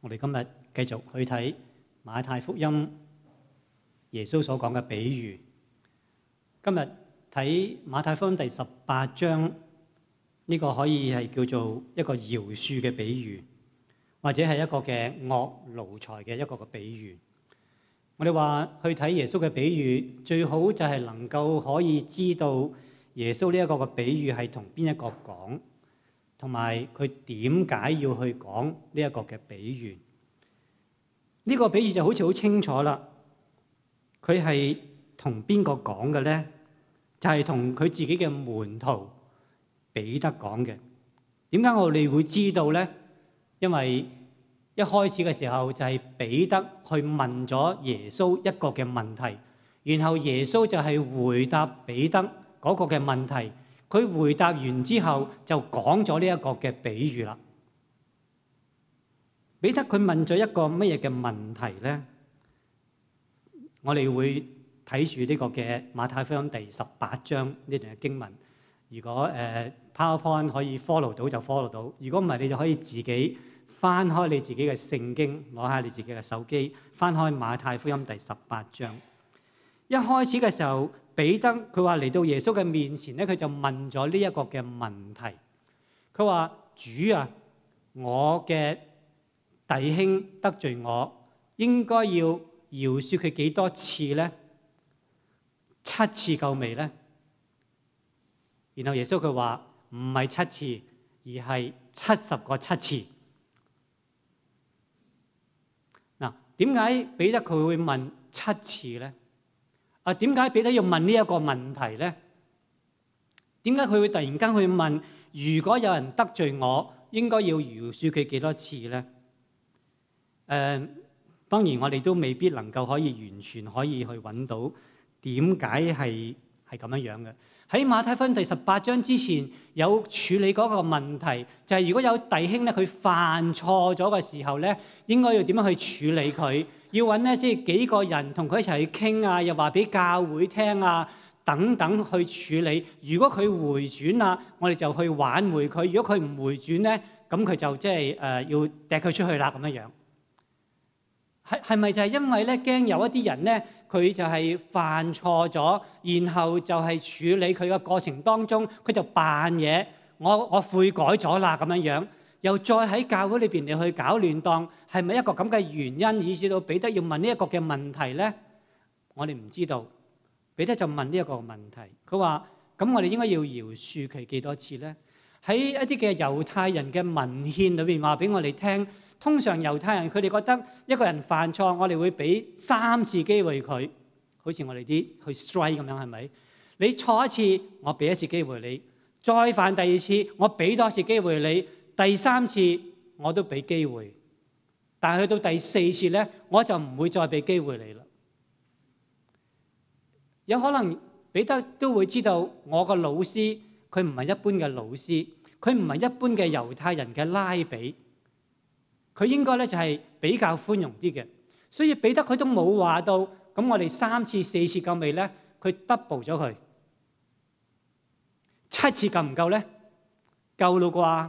我哋今日繼續去睇馬太福音耶穌所講嘅比喻。今日睇馬太福音第18章，呢個可以係叫做一個饒恕嘅比喻，或者係一個嘅惡奴才嘅一個嘅比喻。我哋話去睇耶穌嘅比喻，最好就係能夠可以知道耶穌呢一個嘅比喻係同邊一個講，同埋佢點解要去講呢一個嘅比喻。呢個比喻就好似好清楚啦，佢係同邊個講嘅咧？就係同佢自己嘅門徒彼得講嘅。點解我哋會知道咧？因為一開始嘅時候就係彼得去問咗耶穌一個嘅問題，然後耶穌就係回答彼得嗰個嘅問題。佢回答完之後就講咗呢一個嘅比喻啦。彼得佢問咗一個乜嘢嘅問題咧？我哋會睇住呢個嘅馬太福音第18章呢段嘅經文。如果PowerPoint 可以 follow 到就 follow 到，如果唔係你就可以自己翻開你自己嘅聖經，攞下你自己嘅手機，翻開馬太福音第18章。一開始嘅時候，彼得佢話嚟到耶穌嘅面前咧，佢就問咗呢一個嘅問題。佢話：主啊，我嘅弟兄得罪我，應該要饒恕佢幾多次咧？7次夠未咧？然後耶穌佢話唔係7次，而係70個7次。嗱，點解彼得佢會問7次咧？點解彼得要問呢一個問題咧？點解佢會突然間去問？如果有人得罪我，應該要饒恕佢幾多次咧？當然我哋都未必能夠可以完全可以去揾到點解係咁樣樣嘅。喺馬太福音第18章之前有處理嗰個問題，就係如果有弟兄咧佢犯錯咗嘅時候咧，應該要點樣去處理佢？要揾咧即係幾個人同佢一齊去傾啊，又話俾教會聽啊，等等去處理。如果佢回轉啦，我哋就去挽回佢；如果佢唔回轉咧，咁佢就即係要掟佢出去啦咁樣樣。係咪就係因為咧驚有一啲人咧佢就係犯錯咗，然後就係處理佢嘅過程當中，佢就扮嘢，我悔改咗啦咁樣樣，又再喺教會裏邊嚟去搞亂檔，係咪一個咁嘅原因，以至到彼得要問呢一個嘅問題咧？我哋唔知道。彼得就問呢一個問題，佢話：咁我哋應該要饒恕佢幾多次咧？喺一啲嘅猶太人嘅文獻裏邊話俾我哋聽，通常猶太人佢哋覺得一個人犯錯，我哋會俾3次機會佢，好似我哋啲去 strike 咁樣，係咪？你錯一次，我俾1次機會你；再犯第2次，我俾多1次機會你；第3次我都俾機會，但係去到第4次咧，我就唔會再俾機會你啦。有可能彼得都會知道，我個老師佢唔係一般嘅老師，佢唔係一般嘅猶太人嘅拉比，佢應該咧就係比較寬容啲嘅。所以彼得佢都冇話到，咁我哋3次4次夠未咧？佢 double 咗佢，7次夠唔夠咧？夠咯啩？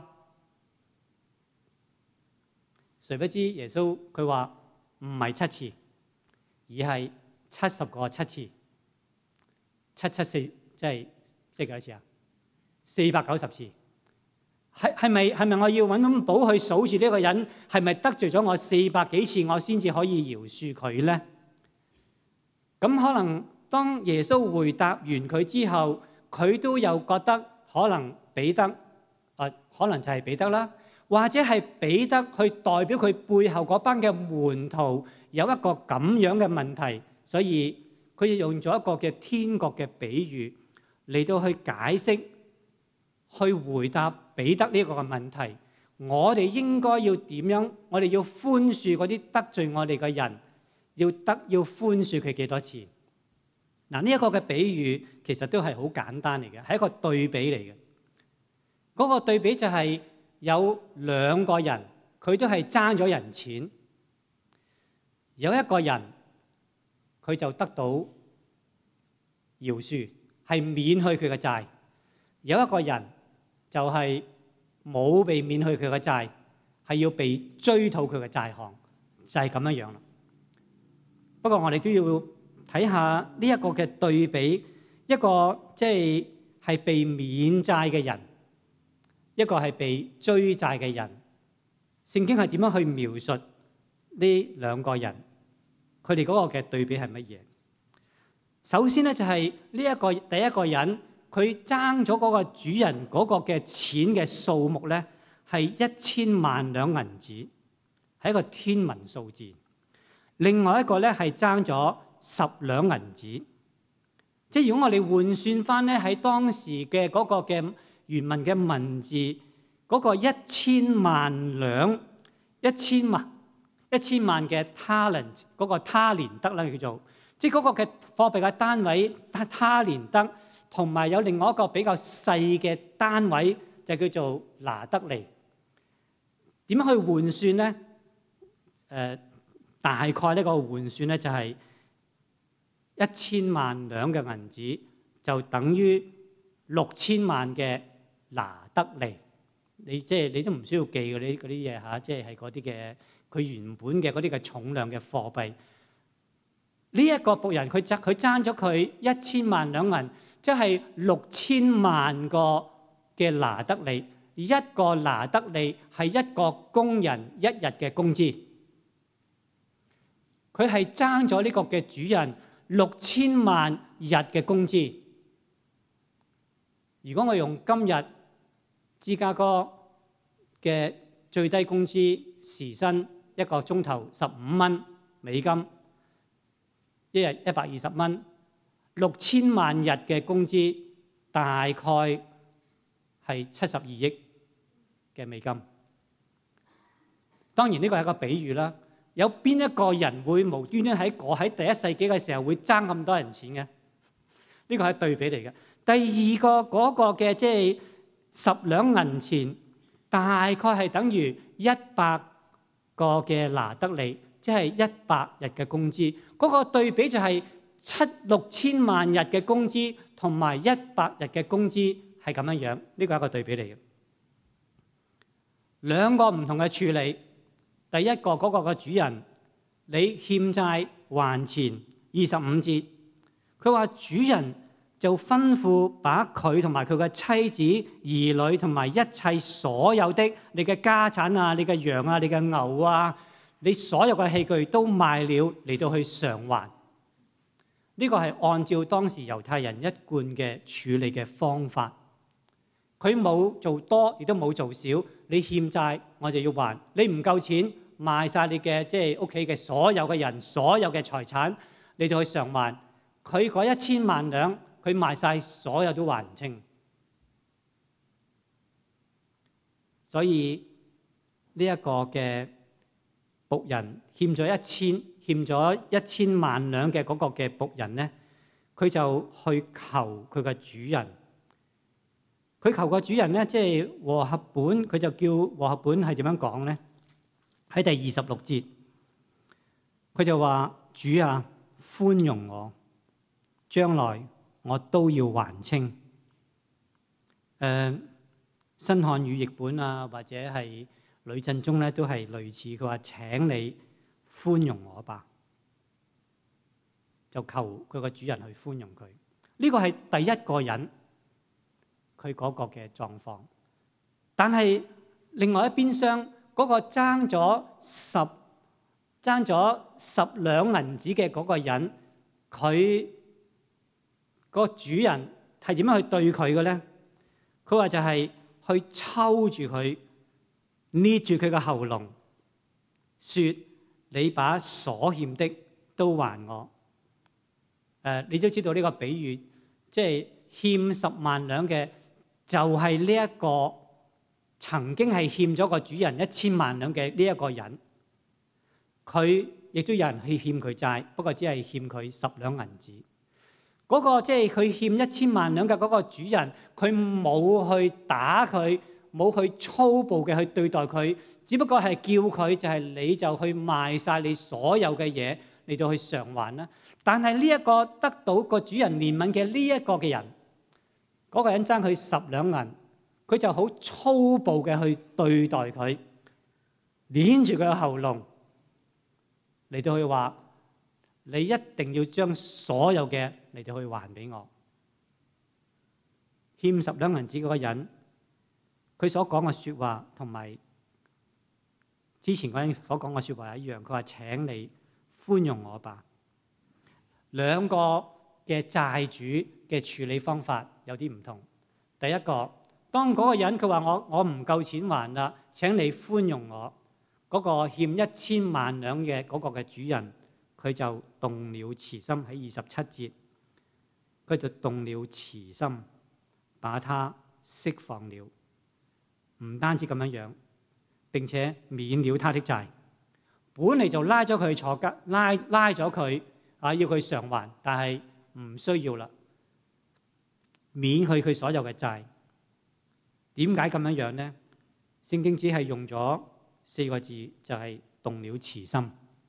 誰不知耶穌佢話唔係7次，而係70個7次，774即係幾多次啊？490次。係咪我要揾本簿去數住呢個人係咪得罪咗我400幾次，我先至可以饒恕佢咧？咁可能當耶穌回答完佢之後，佢都有覺得可能彼得可能就係彼得啦，或者係彼得去代表佢背後嗰班嘅門徒有一個咁樣嘅問題，所以佢用咗一個嘅天國嘅比喻嚟到去解釋，去回答彼得呢個嘅問題。我哋應該要點樣？我哋要寬恕嗰啲得罪我哋嘅人，要寬恕佢幾多次？嗱，呢一個嘅比喻其實都係好簡單嚟嘅，係一個對比嚟嘅。嗰個對比就係有2個人，佢都係爭咗人錢，有一個人佢就得到饒恕，係免去佢嘅債；有一個人就係冇被免去佢嘅債， 係要被追討佢嘅債項，就係咁樣樣啦。不過我哋都要睇下呢一個嘅對比，一個即係被免債嘅人，一個係被追債嘅人。聖經係點樣去描述呢兩個人？佢哋嗰個嘅對比係乜嘢？首先咧就係呢一個第一個人，佢爭咗嗰個主人嗰個嘅錢嘅數目咧係1000萬兩銀子，係一個天文數字。另外一個咧係爭咗10兩銀子。即係如果我哋換算翻咧喺當時嘅嗰個嘅原文嘅文字，嗰個1000萬兩1000萬嘅 talent 嗰個他連德啦，叫做即係嗰個嘅貨幣嘅單位他連德，同埋有另外一個比較細嘅單位就叫做拿德利。點樣去換算咧？大概呢個換算咧就係1000萬兩嘅銀子就等於6000萬嘅拿德利。你都唔需要記嗰啲嘢嚇，即係嗰啲嘅佢原本嘅嗰啲嘅重量嘅貨幣。呢一個僕人佢爭咗佢1000萬兩銀，即係6000萬個嘅拿德利。一個拿德利係一個工人一日嘅工資。佢係爭咗呢個嘅主人6000萬日嘅工資。如果我用今日芝加哥嘅最低工資時薪一個鐘頭15蚊美金，一日120蚊，6000萬日嘅工資大概係72億嘅美金。當然呢個係一個比喻啦。有邊一個人會無端端喺第一世紀嘅時候會爭咁多人錢嘅？呢個係對比嚟嘅。第二個嗰個嘅即係10兩銀錢，大概係等於100個嘅拿德利，即係100日嘅工資。嗰個對比就係6000萬日嘅工資同埋100日嘅工資係咁樣樣。呢個係一個對比嚟嘅。兩個唔同嘅處理。第一個嗰個嘅主人，你欠債還錢25節，佢話主人就吩咐把佢同埋佢嘅妻子、兒女同埋一切所有的你嘅家產啊、你嘅羊啊、你嘅牛啊、你所有嘅器具都賣了嚟到去償還。呢個係按照當時猶太人一貫嘅處理嘅方法。佢冇做多，亦都冇做少。你欠債，我就要還。你唔夠錢，賣晒你嘅即係屋企嘅所有嘅人、所有嘅財產，你就去償還。佢嗰1000萬兩，佢賣晒所有都還唔清。所以呢一個嘅僕人欠咗1000萬兩嘅嗰個嘅僕人咧，佢就去求佢嘅主人。佢求個主人咧，即係和合本，佢就叫和合本係點樣講咧？喺第26節，佢就話：主啊，寬容我，將來我都要還清。新漢語譯本啊，或者係呂振中咧，都係類似。佢話：請你寬容我吧，就求佢個主人去寬容佢。呢個係第一個人。佢嗰個嘅狀況，但係另外一邊廂嗰個爭咗10兩銀子嘅嗰個人，佢個主人係點樣去對佢嘅咧？佢話就係去抽住佢，捏住佢嘅喉嚨，說：你把所欠的都還我。你都知道呢個比喻，即係欠10萬兩嘅。就係呢一個曾經係欠咗個主人1000萬兩嘅呢一個人，佢亦都有人去欠佢債，不過只係欠佢10兩銀子。嗰個即係佢欠1000萬兩嘅嗰個主人，佢冇去打佢，冇去粗暴嘅去對待佢，只不過係叫佢就係你就去賣晒你所有嘅嘢嚟到去償還啦。但係呢一個得到個主人憐憫嘅呢一個嘅人，嗰個人爭佢10兩銀，佢就好粗暴嘅去對待佢， 捏住佢嘅喉嚨嚟到去話：你一定要將所有嘅嚟到去還俾我。欠10兩銀子嗰個人，佢所講嘅説話同埋之前嗰人所講嘅説話一樣。佢話：請你寬容我吧。兩個嘅債主嘅處理方法有啲唔同。第一個，當嗰個人佢話我唔夠錢還啦，請你寬容我。嗰個欠1000萬兩嘅嗰個嘅主人，佢就動了慈心。喺27節，佢就動了慈心，把他釋放了。唔單止咁樣樣，並且免了他的債。本嚟就拉咗佢去坐監，拉咗佢要佢償還，但係唔需要啦，免去佢所有嘅債。點解咁樣樣呢？聖經只係用咗4個字，就係動了慈心。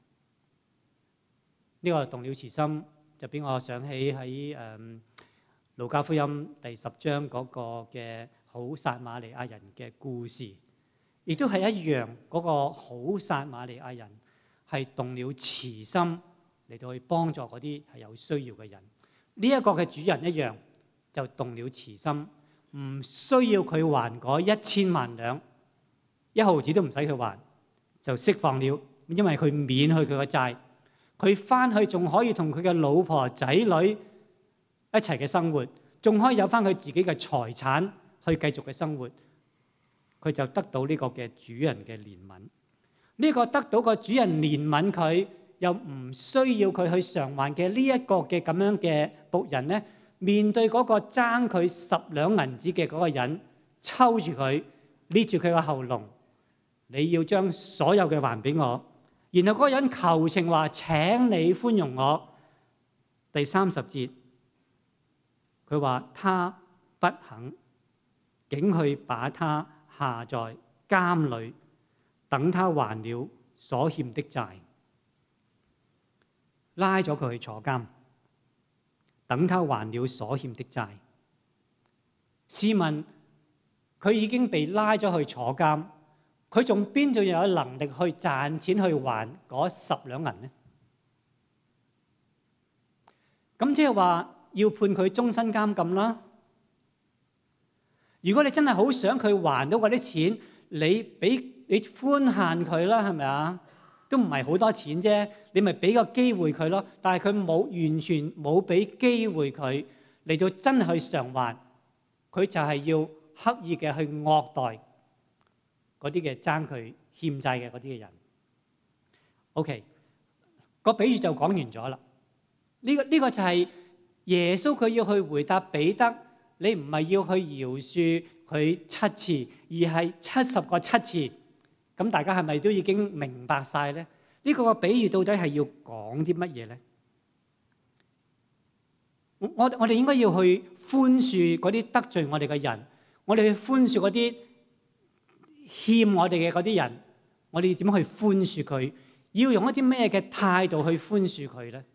呢個動了慈心就俾我想起喺路加福音第10章嗰個嘅好撒瑪利亞人嘅故事，亦都係一樣。嗰個好撒瑪利亞人係動了慈心嚟到去幫助嗰啲係有需要嘅人。呢一個嘅主人一樣就動了慈心，唔需要佢還嗰1000萬兩，1毫子都唔使佢還，就釋放了，因為佢免去佢嘅債。佢翻去仲可以同佢嘅老婆仔女一齊嘅生活，仲可以有翻佢自己嘅財產去繼續嘅生活。佢就得到呢個嘅主人嘅憐憫。呢個得到個主人憐憫佢，又唔需要佢去償還嘅呢一個嘅咁樣嘅僕人呢，面對嗰個爭佢10兩銀子嘅嗰個人，抽住佢，捏住佢個喉嚨，你要將所有嘅還俾我。然後嗰個人求情話：請你寬容我。第30節，佢話他不肯，竟去把他下在監裏，等他還了所欠的債。拉咗佢去坐監，等他還了所欠的債。試問佢已經被拉咗去坐監，佢仲邊度有能力去賺錢去還嗰10兩銀呢？咁即係話要判佢終身監禁啦。如果你真係好想佢還到嗰啲錢，你寬限佢啦，係咪啊？都唔係好多錢啫，你咪俾個機會佢咯。但係佢完全冇俾機會佢嚟到真係去償還，佢就係要刻意嘅去惡待嗰啲嘅爭佢欠債嘅嗰啲嘅人。OK， 個比喻就講完咗啦。呢個就係耶穌佢要去回答彼得，你唔係要去饒恕佢7次，而係70個7次。咁大家係咪都已經明白晒咧？呢個比喻到底係要講啲乜嘢咧？我哋應該要去寬恕嗰啲得罪我哋嘅人，我哋去寬恕嗰啲欠我哋嘅嗰啲人，我哋點樣去寬恕佢？要用一啲咩嘅態度去寬恕佢咧？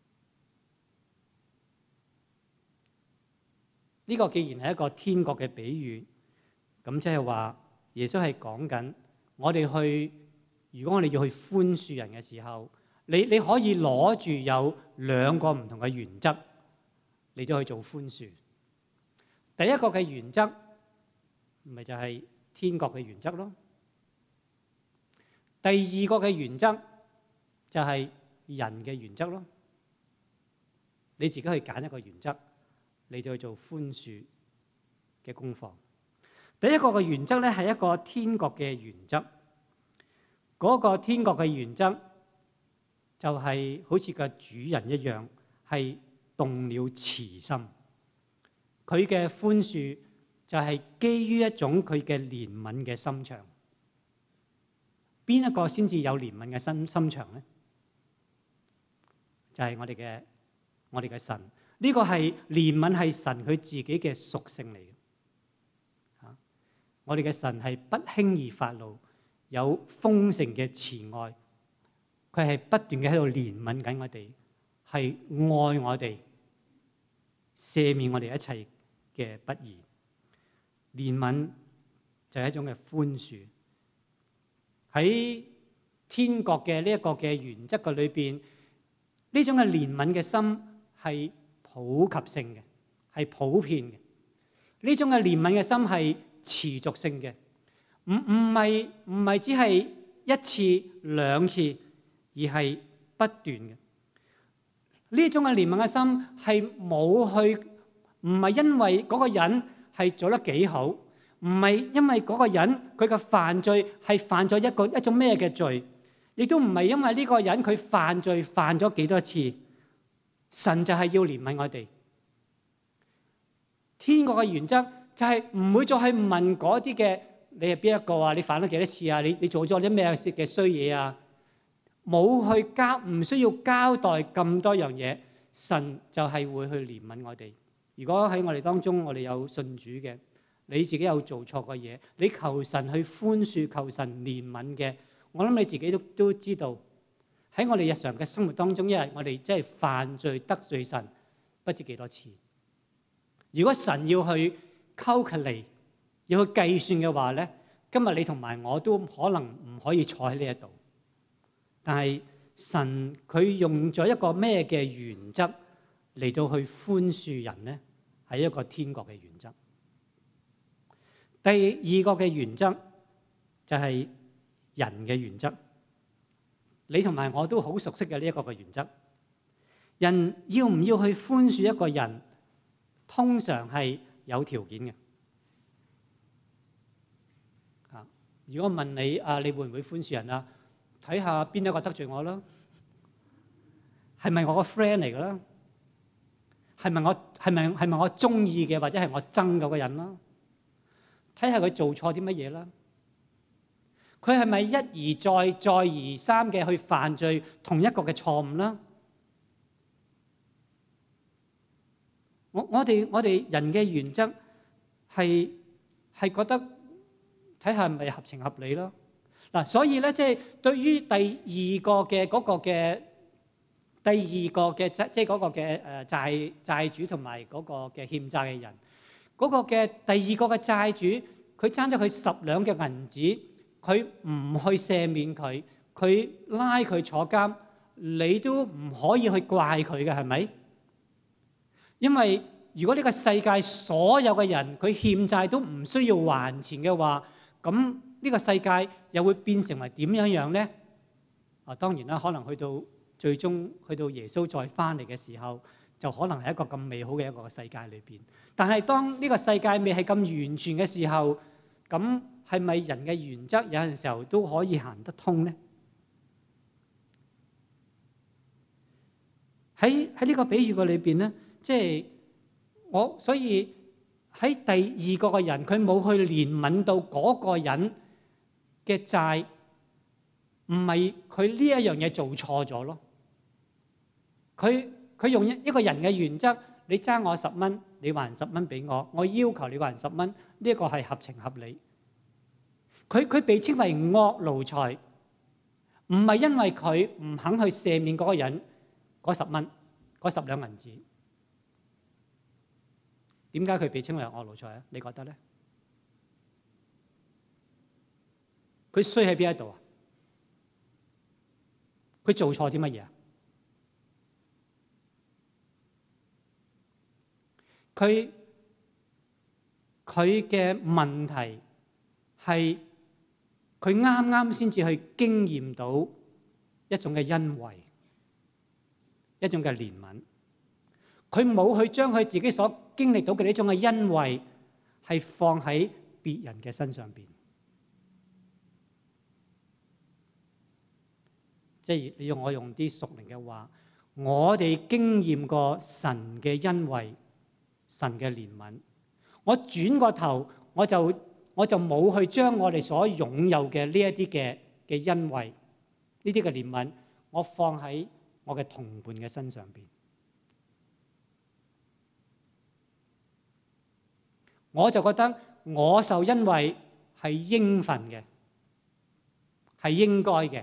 呢個既然係一個天國嘅比喻，咁即係話耶穌係講緊我哋去，如果我哋要去寬恕人嘅時候，你可以攞住有2個唔同嘅原則嚟到去做寬恕。第一個嘅原則咪就係天國嘅原則咯。第二個嘅原則就係人嘅原則咯。你自己去揀一個原則嚟到去做寬恕嘅功課。第一個嘅原則咧係一個天國嘅原則。嗰個天國嘅原則就係好似個主人一樣，係動了慈心。佢嘅寬恕就係基於一種佢嘅憐憫嘅心腸。邊一個先至有憐憫嘅心腸咧？就係我哋嘅神。呢個係憐憫，係神佢自己嘅屬性嚟嘅。我哋嘅神係不輕易發怒，有豐盛嘅慈愛。佢係不斷嘅喺度憐憫緊我哋，係愛我哋，赦免我哋一切嘅不義。憐憫就係一種嘅寬恕， 喺天國嘅呢一個嘅原則嘅裏邊，呢種嘅憐憫嘅心係普及性嘅，係普遍嘅。呢種嘅憐憫嘅心係持續性嘅，唔係只係一次兩次，而係不斷嘅。呢種嘅憐憫嘅心係冇去，唔係因為嗰個人係做得幾好，唔係因為嗰個人佢嘅犯罪係犯咗一種咩嘅罪，亦都唔係因為呢個人佢犯罪犯咗幾多次，神就係要憐憫我哋。天國嘅原則就係唔會再去問嗰啲嘅你係邊一個啊？你犯咗幾多次啊？你做咗啲咩嘅衰嘢啊？冇去唔需要交代咁多樣嘢，神就係會去憐憫我哋。如果喺我哋當中，我哋有信主嘅，你自己有做錯嘅嘢，你求神去寬恕、求神憐憫嘅，我諗你自己都知道。喺我哋日常嘅生活當中，因為我哋真係犯罪得罪神，不知幾多次。如果神要去 calculate，要去計算嘅話咧，今日你同埋我都可能唔可以坐喺呢一度。但係神佢用咗一個咩嘅原則嚟到去寬恕人咧？係一個天國嘅原則。第二個嘅原則就係人嘅原則。你同埋我都好熟悉嘅呢一個嘅原則。人要唔要去寬恕一個人，通常係有條件嘅。如果我問你你會唔會寬恕人啊？睇下邊一個得罪我啦，係咪我個 friend 嚟㗎啦？係咪我中意嘅，或者係我憎嗰個人啦？睇下佢做錯啲乜嘢啦？佢係咪一而再而三嘅去犯罪同一個嘅錯誤啦？我哋人嘅原則係覺得睇下係咪合情合理咯。嗱，所以咧，即係對於第二個嘅即係嗰個嘅債主同埋嗰個嘅欠債嘅人，嗰個嘅第二個嘅債主，佢爭咗佢10兩嘅銀紙，佢唔去赦免佢，佢拉佢坐監，你都唔可以去怪佢嘅，係咪？因為如果呢個世界所有嘅人佢欠債都唔需要還錢嘅話，咁呢個世界又會變成為點樣咧？當然啦，可能最終去到耶穌再翻嚟嘅時候，就可能係一個咁美好嘅一個世界裏邊。但係當呢個世界未係咁完全嘅時候，咁係咪人嘅原則有陣時候都可以行得通咧？喺呢個比喻嘅裏邊咧，即係所以喺第二個嘅人，佢冇去憐憫到嗰個人嘅債，唔係佢呢一樣嘢做錯咗咯。佢用一個人嘅原則，你爭我10蚊，你還10蚊俾我，我要求你還10蚊，呢一個係合情合理。佢被稱為惡奴才，唔係因為佢唔肯去赦免嗰個人嗰10蚊，嗰10兩銀紙。點解佢被稱為惡奴才啊？你覺得咧？佢衰喺邊一度啊？佢做錯啲乜嘢啊？佢嘅問題係佢啱啱先至去經驗到一種嘅恩惠，一種嘅憐憫。佢冇去將佢自己所經歷到嘅呢種嘅恩惠係放喺別人嘅身上邊。即係你要我用啲屬靈嘅話，我哋經驗過神嘅恩惠、神嘅憐憫。我轉個頭，我就冇去將我哋所擁有嘅呢一啲嘅恩惠、呢啲嘅憐憫，我放喺我嘅同伴嘅身上邊。我就覺得我受恩惠係應份嘅，係應該嘅，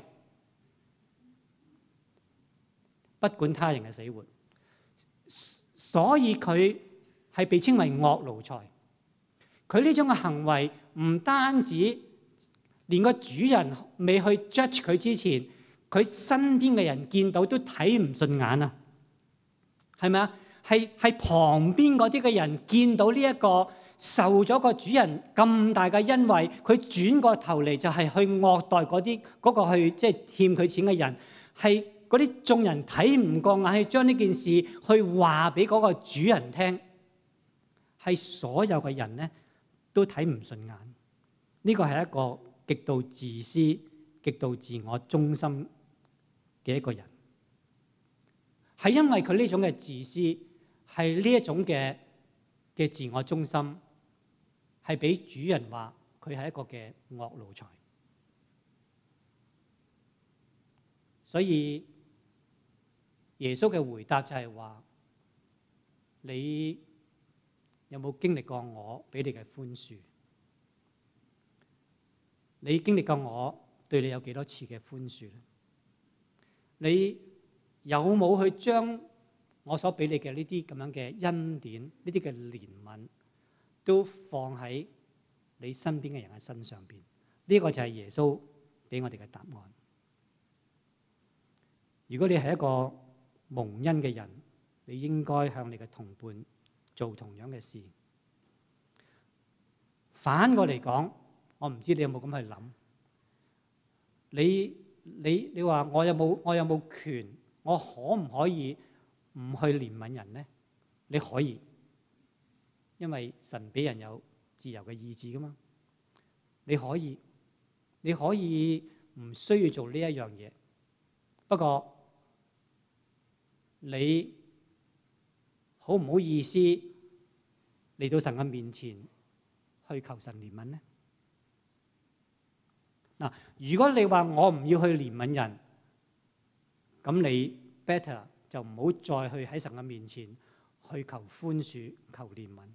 不管他人嘅死活。所以佢係被稱為惡奴才。佢呢種嘅行為唔單止連個主人未去 judge 佢之前，佢身邊嘅人見到都睇唔順眼啊，係咪啊？係旁邊嗰啲嘅人見到呢一個受咗個主人咁大嘅恩惠，佢轉過頭嚟就係去惡待嗰個去即係欠佢錢嘅人，係嗰啲眾人睇唔過眼，係將呢件事去話俾嗰個主人聽，係所有嘅人咧都睇唔順眼。呢個係一個極度自私、極度自我中心嘅一個人，係因為佢呢種嘅自私，係呢一種嘅自我中心，係俾主人話佢係一個嘅惡奴才。所以耶穌嘅回答就係話：你有冇經歷過我俾你嘅寬恕？你經歷過我對你有幾多次嘅寬恕咧？你有冇去將我所俾你嘅呢啲咁樣嘅恩典、呢啲嘅憐憫，都放喺你身邊嘅人嘅身上邊？呢個就係耶穌俾我哋嘅答案。如果你係一個蒙恩嘅人，你應該向你嘅同伴做同樣嘅事。反過嚟講，我唔知你有冇咁去諗？你話我有冇權？我可唔可以唔去憐憫人呢？你可以，因為神俾人有自由嘅意志噶嘛。你可以唔需要做呢一樣嘢。不過你好唔好意思嚟到神嘅面前去求神憐憫呢？嗱，如果你話我唔要去憐憫人，咁你 better 就唔好再去喺神嘅面前去求寬恕、求憐憫。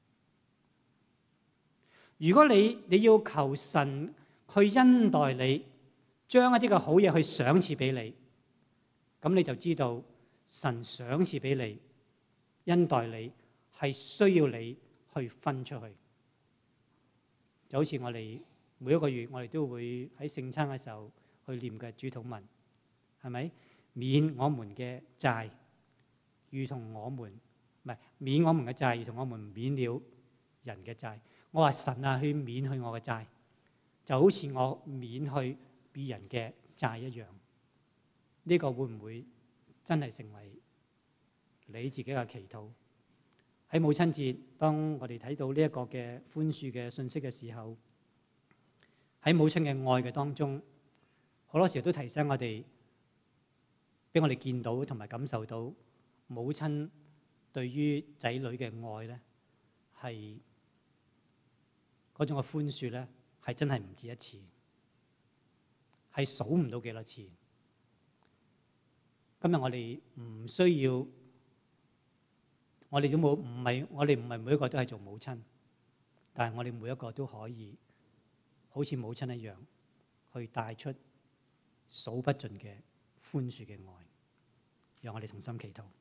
如果你要求神去恩待你，將一啲嘅好嘢去賞賜俾你，咁你就知道神賞賜俾你、恩待你係需要你去分出去。就好似我哋每一個月，我哋都會喺聖餐嘅時候去念嘅主禱文，係咪？免我們嘅債，如同我們唔係免我們嘅債，如同我們免了人嘅債。我話神啊，去免去我嘅債，就好似我免去別人嘅債一樣。呢個會唔會真係成為你自己嘅祈禱？喺母親節，當我哋睇到呢一個嘅寬恕嘅信息嘅時候，喺母親嘅愛嘅當中，好多時候都提醒我哋，俾我哋見到同埋感受到母親對於仔女嘅愛咧，係嗰種嘅寬恕咧，係真係唔止一次，係數唔到幾多次。今日我哋唔需要，我哋都冇，我哋唔係每一個都係做母親，但係我哋每一個都可以好似母親一樣，去帶出數不盡嘅寬恕嘅愛。讓我哋同心祈禱。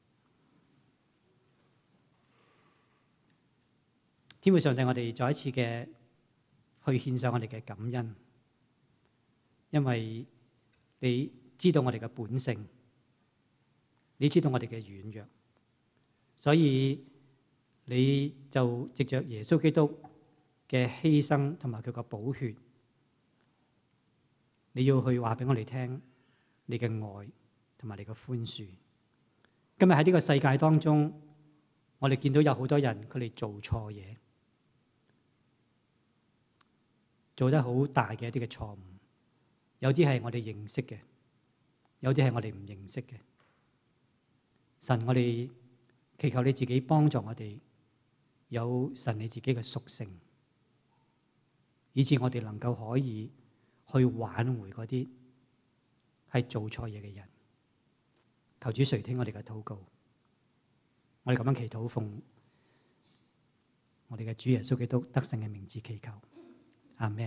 天父上帝，我哋再一次嘅去獻上我哋嘅感恩，因為你知道我哋嘅本性，你知道我哋嘅軟弱，所以你就藉着耶穌基督嘅犧牲同埋佢個寶血，你要去話俾我哋聽你嘅愛同埋你嘅寬恕。今日喺呢個世界當中，我哋見到有好多人佢哋做錯嘢，做得好大嘅一啲嘅錯誤，有啲係我哋認識嘅，有啲係我哋唔認識嘅。神，我哋祈求你自己幫助我哋有神你自己嘅屬性，以致我哋能夠可以去挽回嗰啲係做錯嘢嘅人。求主垂聽我哋嘅禱告，我哋咁樣祈禱奉我哋嘅主耶穌基督得勝嘅名字祈求，阿們。